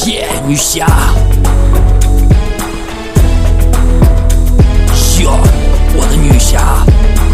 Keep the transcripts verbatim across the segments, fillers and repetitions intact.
耶，女侠。哟，我的女侠。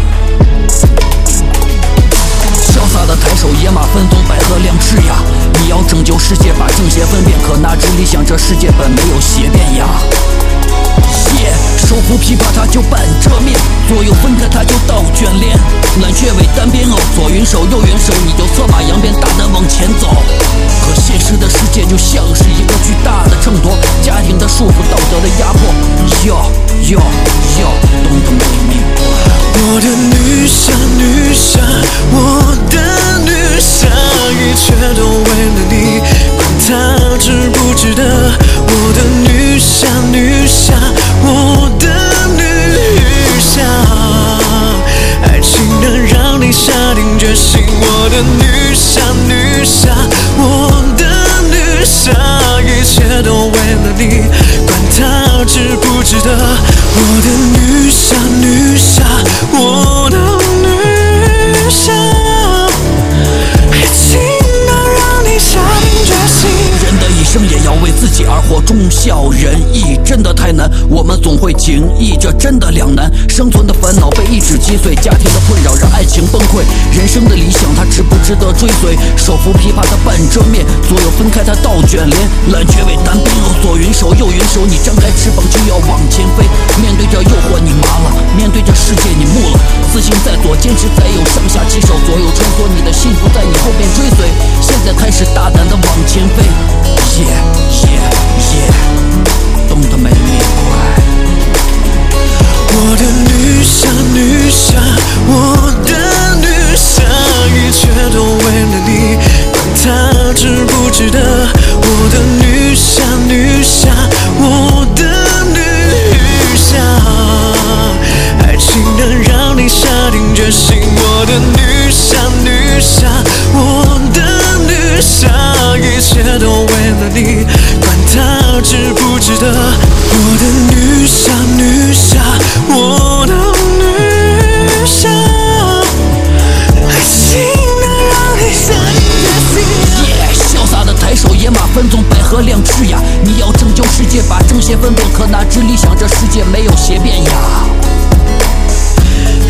潇洒的抬手，野马分鬃，百合两翅呀！你要拯救世界，把正邪分辨，可哪知理想这世界本没有邪变呀！耶，手扶琵琶它就半遮面，左右分开它就倒卷帘，蓝雀尾单边偶，左云手右云手，你就策马扬鞭大胆往前走。可现实的世界就像是一个巨大的秤砣，家庭的束缚，道德的压迫。哟哟哟，懂得没明白？ 我的女侠，女侠，我的女侠，一切都为了你，管他值不值得。我的女侠，女侠，我的女侠，爱情能让你下定决心。我的女侠，女侠，我的女侠，一切都为了你，管他值不值得。我的女侠，女侠，我的女侠，爱情能让你下定决心。 人的一生也要为自己而活，忠孝仁义真的太难，我们总会情义，这真的两难。生存的烦恼被一指击碎，家庭的困扰让爱情崩溃，人生的理想它值不值得追随？手扶琵琶它半遮面，左右分开它倒卷帘，蓝雀尾单边偶，左云手右云手，你张开翅膀就要往前飞。面对着诱惑你麻了，面对着世界你木了，自信在左，坚持在右，上下其手，左右穿梭，你的幸福在你后边追随。现在开始大胆的往前飞，耶耶耶，懂得没明白？ 我的女侠，女侠，我的女侠，一切都为了你，管他值不值得。我的女侠，女侠，我的女侠，爱情能让你下定决心。我的女侠，女侠，我的女侠，一切都为了你，管他值不值得。我的女侠，女侠，我的女侠，爱情能让你下定决心。 耶，潇洒的抬手，野马分鬃，百合两翅呀！你要拯救世界，把正邪分辨，可哪知理想这世界没有邪变呀！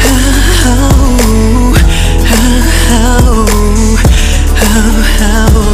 Oh, oh, oh, oh, oh.